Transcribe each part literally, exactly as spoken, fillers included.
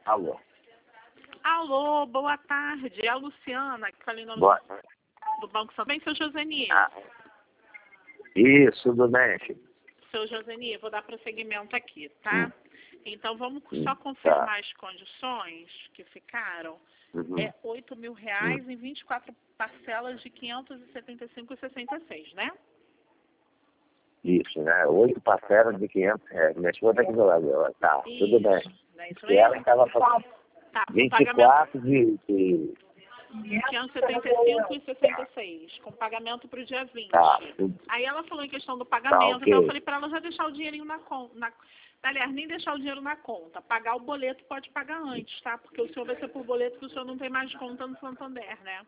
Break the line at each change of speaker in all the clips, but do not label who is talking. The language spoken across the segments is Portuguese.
Alô.
Alô, boa tarde. É a Luciana, que falei em nome
Boa.
do, do Banco São Bem, seu Joseni.
Ah, isso, tudo bem, filho?
Seu Joseni, vou dar prosseguimento aqui, tá?
Hum.
Então, vamos
Hum,
só confirmar
tá.
as condições que ficaram.
Uhum.
É oito mil reais em vinte e quatro parcelas de quinhentos e setenta e cinco reais e sessenta e seis, né?
Isso, né? Oito parcelas de quinhentos reais. Minha esposa aqui do lado. ó. Tá, tudo bem.
Isso, não é isso
E ela
mesmo?
estava pagando
Tá, o
vinte e
pagamento
quatro de, de...
quinhentos e setenta e cinco reais e sessenta e seis, com pagamento para o dia vinte.
Tá, tudo,
Aí ela falou em questão do
tá
pagamento,
ok.
então eu falei para ela já deixar o dinheirinho na conta. Na, aliás, nem deixar o dinheiro na conta. Pagar o boleto pode pagar antes, tá? Porque o senhor vai ser por boleto que o senhor não tem mais conta no Santander, né?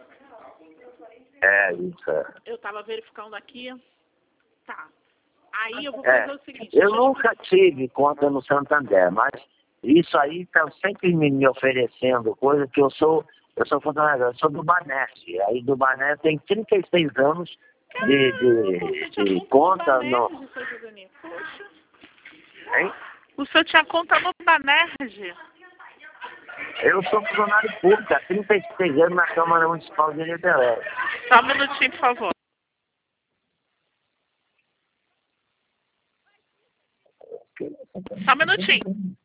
É, isso, é.
Eu estava verificando aqui. Tá. Aí eu vou
É,
fazer o seguinte.
eu
deixa eu
nunca
explicar.
tive conta no Santander, mas isso aí está sempre me, me oferecendo coisa que eu sou, eu sou funcionário, eu sou do Banese. Aí do Banese tem trinta e seis anos de,
Você
de,
tinha
de
conta
conta
no
no.
Banerj, seu José? Poxa.
Hein?
O senhor tinha conta no Banerj?
Eu sou funcionário público há trinta e seis anos na Câmara Municipal de Niterói.
Só um minutinho, por favor. Só um minutinho.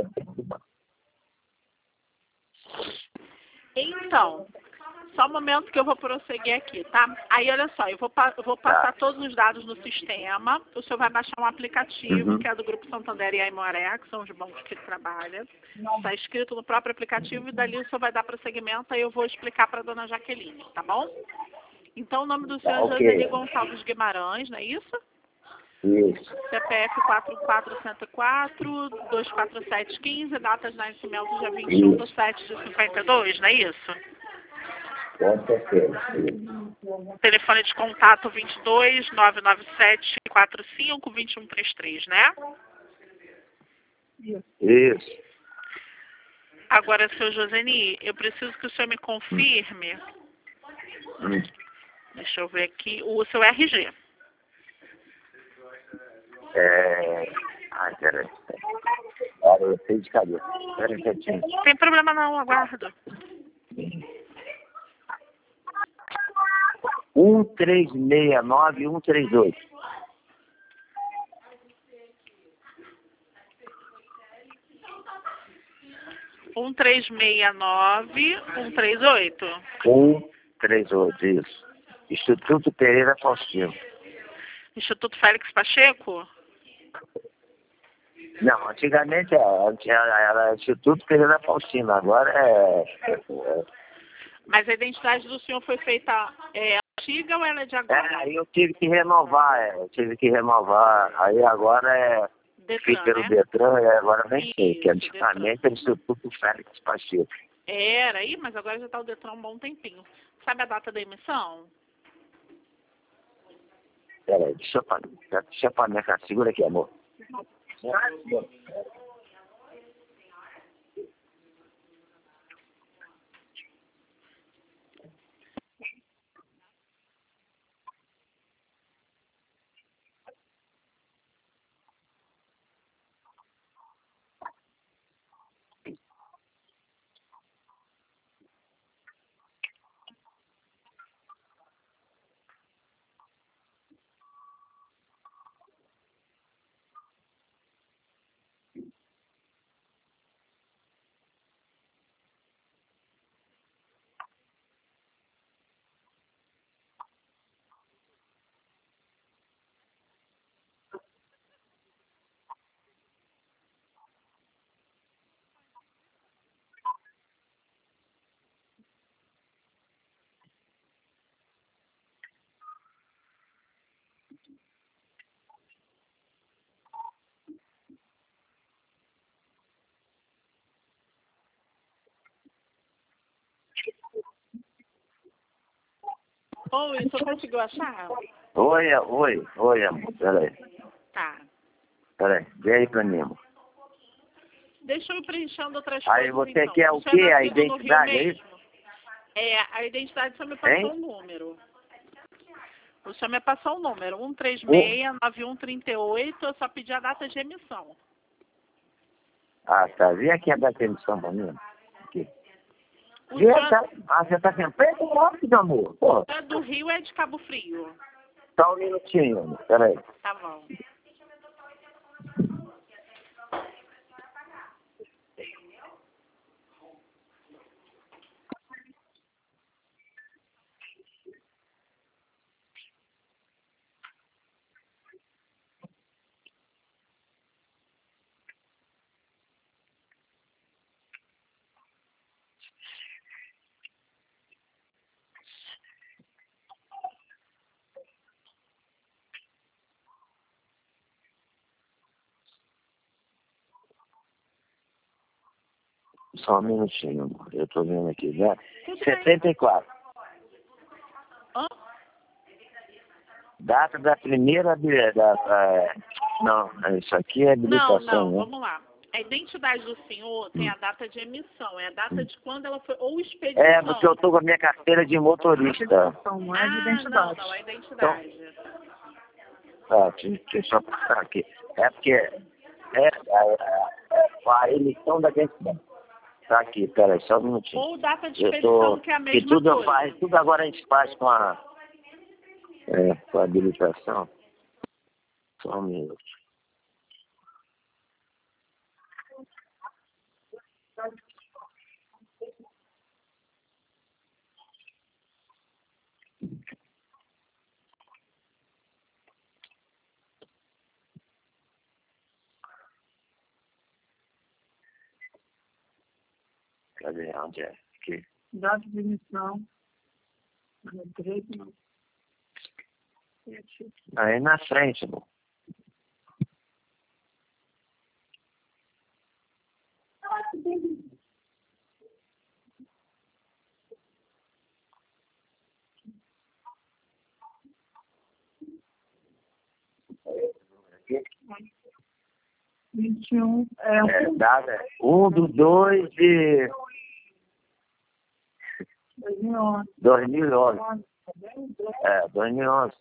Então, só um momento que eu vou prosseguir aqui, tá? Aí, olha só, eu vou, pa eu vou passar
Tá.
todos os dados no sistema. O senhor vai baixar um aplicativo,
Uhum.
que é do Grupo Santander e Aimoré, que são os bancos que ele trabalha. Está escrito no próprio aplicativo e dali o senhor vai dar prosseguimento, aí eu vou explicar para a dona Jaqueline, tá bom? Então, o nome do senhor
Tá,
é
ok.
Joseli Gonçalves Guimarães, não é isso?
Isso.
C P F quatro quatro zero quatro, dois quatro sete um cinco, data de nascimento dia vinte e um de
Isso.
sete de cinquenta e dois, não é isso?
Com certeza. Isso.
Telefone de contato vinte e dois, nove nove sete, quatro cinco, dois um três três, né?
Isso.
Agora, seu Joseni, eu preciso que o senhor me confirme,
Hum.
deixa eu ver aqui, o seu R G.
É... Ai, peraí. Olha, eu sei de cabeça. Peraí, um pouquinho.
Não tem problema não, aguardo.
um três seis nove um três oito.
um três seis nove um três oito.
um três oito, isso. Instituto Pereira Faustino.
Instituto Félix Pacheco?
Não, antigamente era, era Instituto Pereira Faustino, agora é, é.
Mas a identidade do senhor foi feita é, antiga ou ela é de
É,
agora?
aí eu tive que renovar, é, eu tive que renovar. Aí agora é
Detran,
fiz pelo
né?
Detran, e agora nem sei, que
Isso,
antigamente era Instituto Félix Pacheco.
Era aí, mas agora já está o Detran há um bom tempinho. Sabe a data da emissão?
Peraí, deixa eu falar, deixa eu falar minha cara, segura aqui, amor.
Oi, o senhor conseguiu achar?
Oi, oi, oi, amor, peraí,
Tá.
peraí, vem aí pra mim, amor.
Deixa eu ir preenchendo outras
Aí
coisas,
você
então.
quer
O
o
senhor é
quê? A
nascido no Rio
identidade, é isso?
mesmo? É, a identidade só me passou
Hein?
um número. O senhor me passou um número, um três
Um.
seis nove um três oito, eu só pedi a data de emissão.
Ah, tá. Vem aqui a data de emissão pra mim. Aqui.
O
Vê,
senhor
tá. Ah, você tá sendo preto ou rápido, amor? Pô,
é do Rio ou é de Cabo Frio?
só um minutinho, amor. Peraí.
Tá bom.
Só um minutinho, amor. Eu tô vendo aqui, né?
Tudo bem.
setenta e quatro.
Hã?
Data da primeira habi- da, é, não, isso aqui é
Não,
habilitação,
não,
né?
vamos lá. A identidade do senhor tem
Hum.
a data de emissão, é a data de quando ela foi, ou
É,
expedição.
porque eu tô com a minha carteira de motorista.
Não
Ah,
é de
não,
identidade.
não, é identidade.
Tá, deixa deixa eu só passar aqui. É porque é, é, é a emissão da identidade. Tá aqui, peraí, só um minutinho.
Ou data de
Eu
expedição,
tô.
que é a
Que
mesma
tudo eu
coisa.
faço, tudo agora a gente faz com a. É, com a habilitação. Só um minuto. Cadê? Onde é? Aqui.
Data de emissão. Direito, não.
Aí na frente, amor. Aqui.
vinte e um. É,
É, data um do dois de
dois mil e onze.
dois mil e onze. É, dois mil e onze.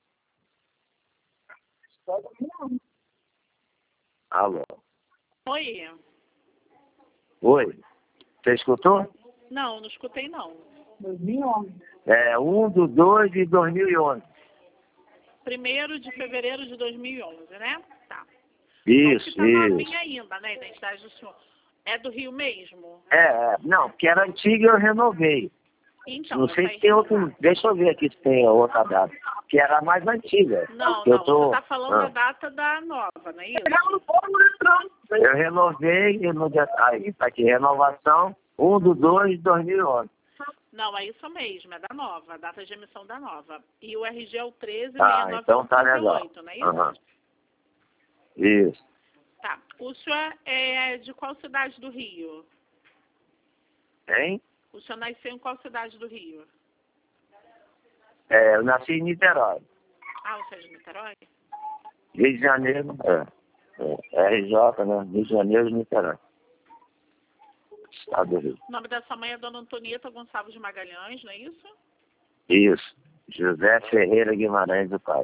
Alô.
Oi.
Oi. Você escutou?
Não, não escutei não.
dois mil e onze.
É, um do dois de dois mil e onze.
Primeiro de fevereiro de dois mil e onze, né? Tá.
Isso,
Então, que tá
isso.
novinha ainda, né, a identidade do senhor. É do Rio mesmo?
É, é, não, porque era antiga e eu renovei.
Então,
Não
eu
sei
saí
se tem outro.
renovada.
Deixa eu ver aqui se tem outra data. Que era a mais antiga.
Não,
eu
não,
tô,
você tá falando
ah,
da data da nova, não é isso?
Eu renovei e no dia. Aí, tá aqui, renovação um do dois de dois mil e onze.
Não, é isso mesmo, é da nova, a data de emissão da nova. E o R G é o treze
Ah, então tá legal.
oito, não é isso?
Aham. Isso.
Tá. O senhor é de qual cidade do Rio?
Hein?
O senhor nasceu em qual cidade do Rio?
É, eu nasci em Niterói.
Ah, o senhor é de Niterói?
Rio de Janeiro. É. é R J, né? Rio de Janeiro e Niterói. Estado do Rio.
O nome da sua mãe é Dona Antonieta Gonçalves de Magalhães, não é isso?
Isso. José Ferreira Guimarães do Pai.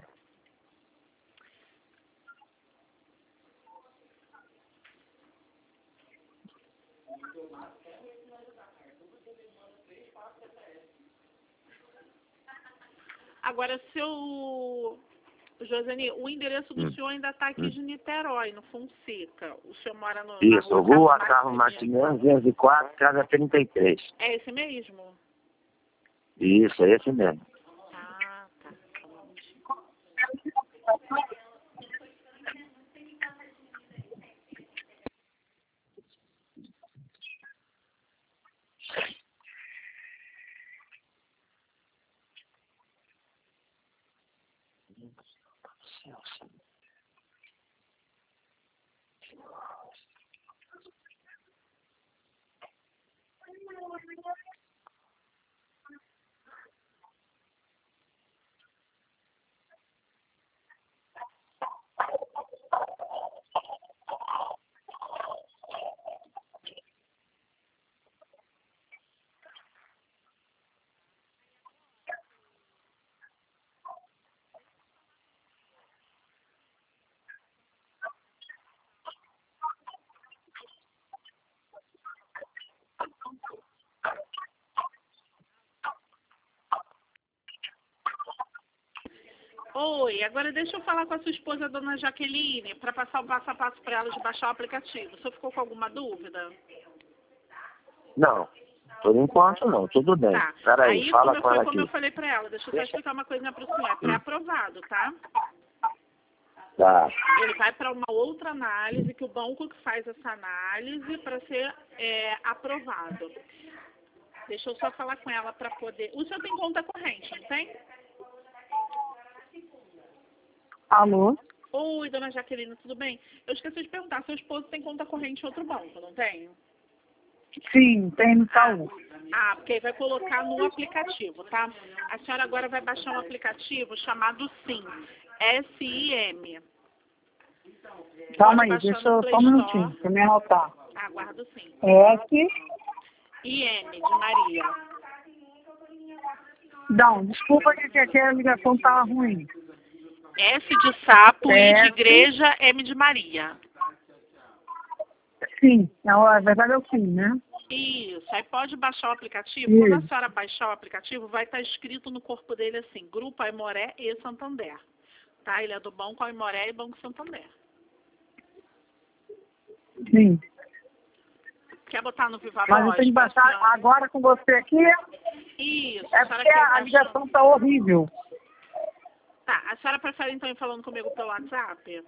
Agora, seu Joseni, o endereço do
Hum.
senhor ainda está aqui
Hum.
de Niterói, no Fonseca. O senhor mora no, na
Isso,
rua
Rua
Carlos
Carlos
Martiniano.
Martiniano, duzentos e quatro, casa trinta e três.
É esse mesmo?
Isso, é esse mesmo.
Ah, tá. Só um minutinho. Oi, agora deixa eu falar com a sua esposa, a dona Jaqueline, para passar o passo a passo para ela de baixar o aplicativo. O senhor ficou com alguma dúvida?
Não, por enquanto não, tudo bem.
Tá.
Peraí,
Aí,
fala
como,
com
eu,
ela
como eu
aqui.
falei para ela, deixa eu só explicar uma coisinha para o senhor. É pré-aprovado, tá?
Tá.
Ele vai para uma outra análise, que o banco que faz essa análise para ser é, aprovado. Deixa eu só falar com ela para poder... O senhor tem conta corrente, não tem?
Alô?
Oi, dona Jaqueline, tudo bem? Eu esqueci de perguntar, seu esposo tem conta corrente em outro banco, não tem?
Sim, tem no Itaú.
Ah, porque aí vai colocar no aplicativo, tá? A senhora agora vai baixar um aplicativo chamado SIM, S I M.
Calma
Pode
aí,
baixar
deixa
no
eu
Play
só um
Store.
minutinho, pra me anotar.
Aguardo sim.
S.
I M, de Maria.
Não, desculpa que aqui a ligação tá ruim.
S de sapo, I de
S.
igreja, M de Maria.
Sim, a verdade é o sim, né?
Isso, aí pode baixar o aplicativo.
Isso.
Quando a senhora baixar o aplicativo, vai estar escrito no corpo dele assim, Grupo Aimoré e Santander. Tá? Ele é do Banco Aimoré e Banco Santander.
Sim.
Quer botar no Viva
Mas eu
Voz?
tenho que baixar
Senhora?
agora com você aqui.
Isso,
É
a senhora
porque
quer
a
baixar...
ligação tá horrível.
Tá, a senhora prefere então ir falando comigo pelo WhatsApp?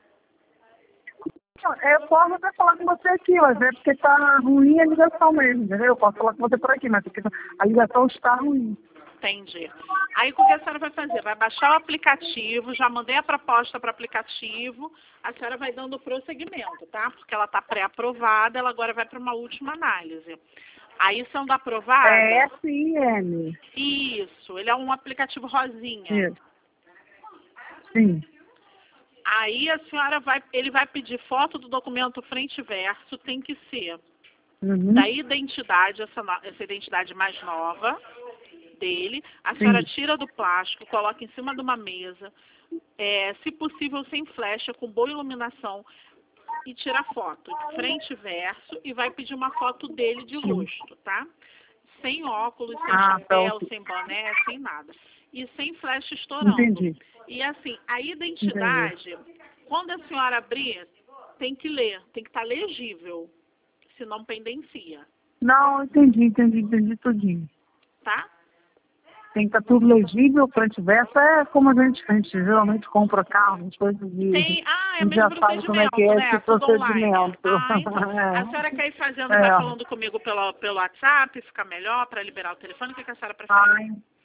Eu posso até falar com você aqui, mas é porque tá ruim a ligação mesmo, entendeu? Eu posso falar com você por aqui, mas porque a ligação está ruim.
Entendi. Aí o que a senhora vai fazer? Vai baixar o aplicativo, já mandei a proposta para o aplicativo, a senhora vai dando prosseguimento, tá? Porque ela está pré-aprovada, ela agora vai para uma última análise. Aí sendo aprovada...
É S I M.
Isso, ele é um aplicativo rosinha.
Isso. Sim.
Aí a senhora vai, ele vai pedir foto do documento frente e verso, tem que ser
Uhum.
da identidade, essa, no- essa identidade mais nova dele. A senhora tira do plástico, coloca em cima de uma mesa, é, se possível sem flecha, com boa iluminação, e tira foto de frente e verso e vai pedir uma foto dele de rosto, tá? Sem óculos, sem
Ah, tá,
chapéu,
ok.
sem boné, sem nada. E sem flecha estourando.
Entendi.
E assim, a identidade, quando a senhora abrir, tem que ler, tem que estar legível, senão pendencia,
Não, entendi, entendi, entendi tudinho.
tá?
Tem que estar tudo legível, frente e verso. É como a gente, a gente geralmente compra carros, coisas de...
Tem, ah, é
a
o
gente já
mesmo
sabe como é
procedimento,
que é
né?
esse
Tudo online.
procedimento.
Ah, então.
É.
A senhora quer ir fazendo,
É.
vai falando comigo pelo, pelo WhatsApp, fica melhor para liberar o telefone, o que que a senhora prefere?
Ai.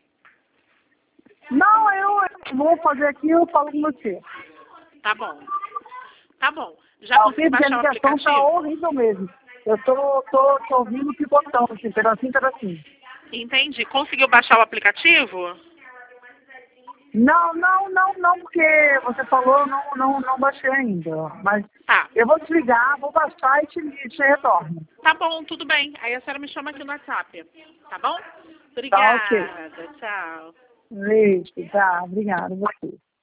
Não, eu, eu vou fazer aqui, eu falo com você.
Tá bom. Tá bom. Já
Tá
consegui
ok? Porque a
baixar o
ligação
aplicativo?
tá horrível mesmo. Eu tô, tô, tô ouvindo o picotão, assim, pedacinho, pedacinho.
Entendi. Conseguiu baixar o aplicativo?
Não, não, não, não, porque você falou, eu não, não, não baixei ainda. Mas
Tá.
eu vou desligar, vou baixar e te, te retorno.
Tá bom, tudo bem. Aí a senhora me chama aqui no WhatsApp. Tá bom?
Tá,
Obrigada.
ok.
Tchau.
Beijo, tá, obrigada, você.